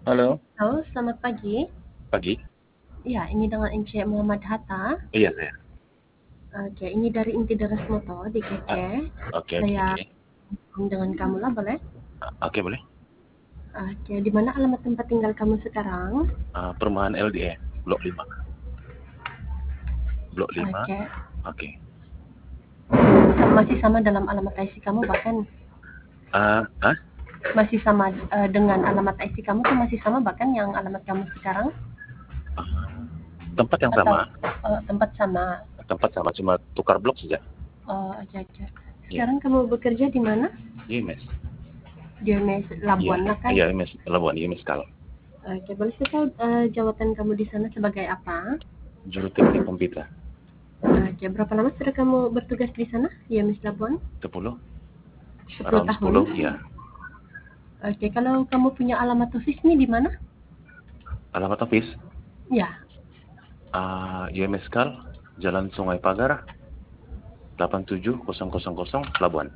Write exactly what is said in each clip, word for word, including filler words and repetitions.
Halo, Halo, selamat pagi. pagi. Ya, ini dengan Encik Muhammad Hatta. Iya saya. Oke, ini dari Inti Deras Moto di Ah, Keke. oke oke Saya oke. dengan kamu lah, boleh? Ah, oke boleh. Oke, di mana alamat tempat tinggal kamu sekarang? Ah, perumahan L D E, Blok lima. Blok lima. Oke, Oke. sama- masih sama dalam alamat I C kamu, bahkan Ah, ah, masih sama eh, dengan alamat I C kamu tuh masih sama bahkan yang alamat kamu sekarang, ah, tempat yang atau sama, eh, tempat sama? tempat sama cuma tukar blok saja. Oh, oke oke. Iya, Sekarang kamu bekerja di mana? I M S. Di M S Iya, Labuan lah kan? iya I M S Labuan, I M S Kal. Oke, boleh saya tahu eh, jawatan kamu di sana sebagai apa? Juru teknik komputer. Oke, berapa lama sudah kamu bertugas di sana, di M S Labuan? Sepuluh, Sepuluh around tahun. sepuluh, ya. Oke, kalau kamu punya alamat office nih di mana? Alamat office, Ya. ah, I M S Kal, Jalan Sungai Pagar, delapan tujuh nol nol nol Labuan.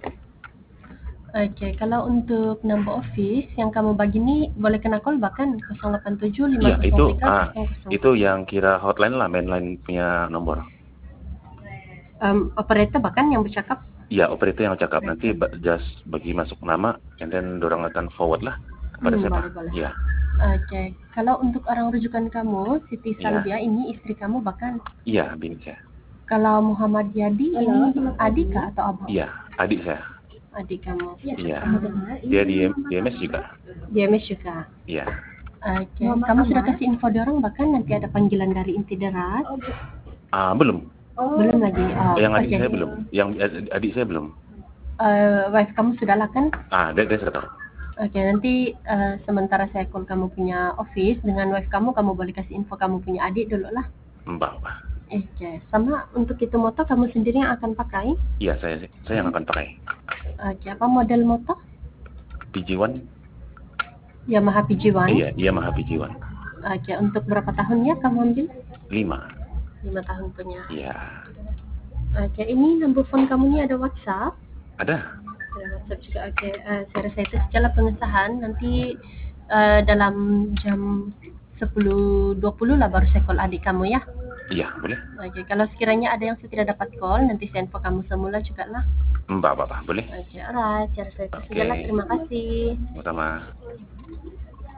Oke, kalau untuk number office yang kamu bagi nih boleh kena call bahkan nol delapan tujuh lima Iya, nol itu tiga ah, nol nol. itu yang kira hotline lah, mainline punya nomor. Um, operator bahkan yang bercakap. Iya, operator yang cakap nanti just bagi masuk nama, and then dorang akan forward lah kepada Hmm, siapa. boleh boleh. Iya, Oke, kalau untuk orang rujukan kamu, Siti iya, Salbia ini istri kamu bahkan. iya, bini saya. Kalau Muhammad Yadi ini adik kah atau abang? Iya, adik saya. Adik kamu. Iya, dia di, di M S juga. Di M S juga. Iya. Oke, kamu sudah kasih info dorong bahkan nanti ada panggilan dari Inti Deras? Ah, belum. Belum lagi. Oh, Yang adik oke. saya belum. Yang eh, adik saya belum. Eh, wife kamu sudah lah kan? Ah, dia, dia sudah tahu. Oke, nanti eh, sementara saya call kamu punya office dengan wife kamu, kamu boleh kasih info kamu punya adik dulu lah. Mbak, Mbak. Oke, sama untuk itu motor kamu sendiri yang akan pakai? Iya, saya saya yang akan pakai. Oke, apa model motor? P G satu. Yamaha P G satu. Iya, iya Yamaha P G satu. Oke, untuk berapa tahun ya kamu ambil? Lima. Lima tahun punya. Iya. Oke, ini number phone kamu ini ada WhatsApp? Ada. Ada WhatsApp juga. Oke, eh, saya rasa itu secara pengesahan nanti eh, dalam jam sepuluh dua puluh lah baru saya call adik kamu ya. Iya, boleh. Oke, kalau sekiranya ada yang saya tidak dapat call, nanti saya info kamu semula juga lah. Mbak, Mbak, Mbak, boleh. Oke, alright. Saya rasa itu Oke. sajalah. Terima kasih. Sama-sama.